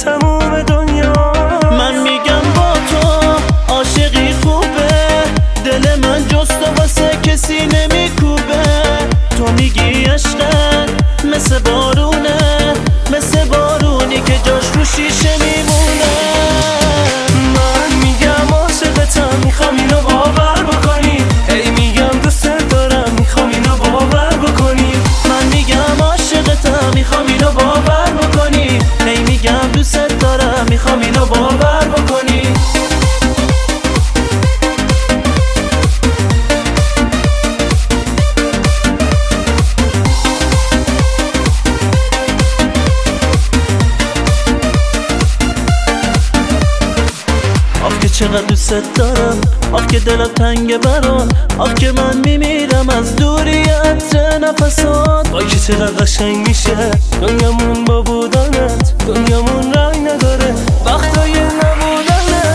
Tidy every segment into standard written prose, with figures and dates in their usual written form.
تموم دنیا. من میگم با تو عاشقی خوبه، دل من جز تو واسه کسی نمیکوبه. تو میگی عشقت مثل بارونه، مثل بارونی که جاش رو شیشه میمونه. من میگم عاشقتم، میخوام اینو باور بکنی. هی میگم دوست دارم، میخوام اینو باور بکنی. من میگم عاشقتم، میخوام اینو باور بکنی. هی میگم دوست دارم، میخوام اینو باور بکنی. آخ که چقدر دوست دارم، آخ که دلم تنگه برات، آخ که من میمیرم از دوری عطر نفسات. وای که چقدر قشنگ میشه دنیامون با بودنت، دنیامون رنگ نداره وقتای نبودنت.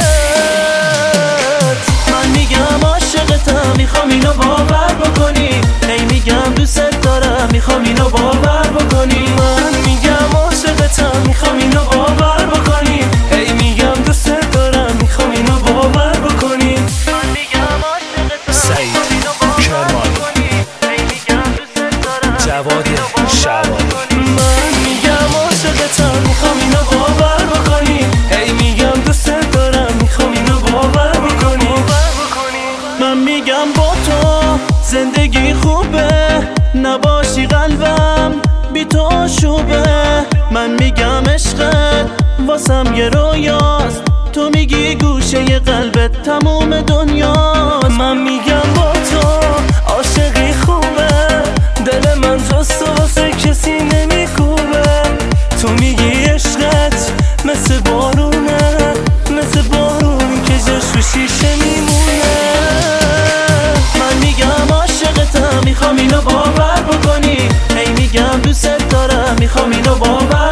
من میگم عاشقتم، میخوام اینو باور بکنی. هی میگم دوست دارم، میخوام اینو باور بکنی. من میگم عاشقتم، میخوام اینو باور بکنی. هی میگم دوست دارم، میخوام اینو باور بکنی. من میگم عاشقتم، سعید کرمانی، هی میگم دوست دارم، جواد شعبانی. من میگم عاشقتم، میخوام اینو باور بکنی. هی میگم دوست دارم، میخوام اینو باور بکنی. من میگم با تو زندگی خوبه، نباشی قلبم بی تو شوبه. من میگم عشقت واسم یه رویاست، تو میگی گوشه ی قلبت تموم دنیاست. من میگم با تو عاشقی خوبه، دل من جز تو واسه کسی نمیکوبه. تو میگی عشقت مثل بارونه، مثل بارون که جاش رو شیشه میمونه. من میگم عاشقتم، میخوام اینو باور بکنی. هی میگم دوست دارم، میخوام اینو باور